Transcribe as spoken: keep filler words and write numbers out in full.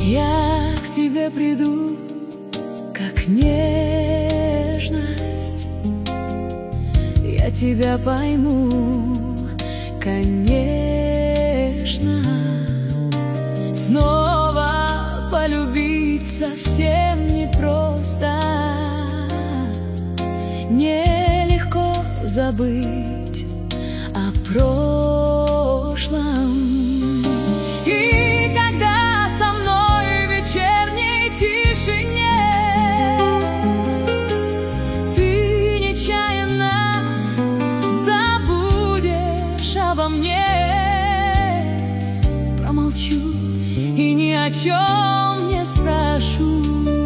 Я к тебе приду, как нежность, я тебя пойму, конечно. Снова полюбить совсем непросто, нелегко забыть о прошлом. И когда со мной в вечерней тишине ты нечаянно забудешь обо мне, промолчу и ни о чем не спрошу.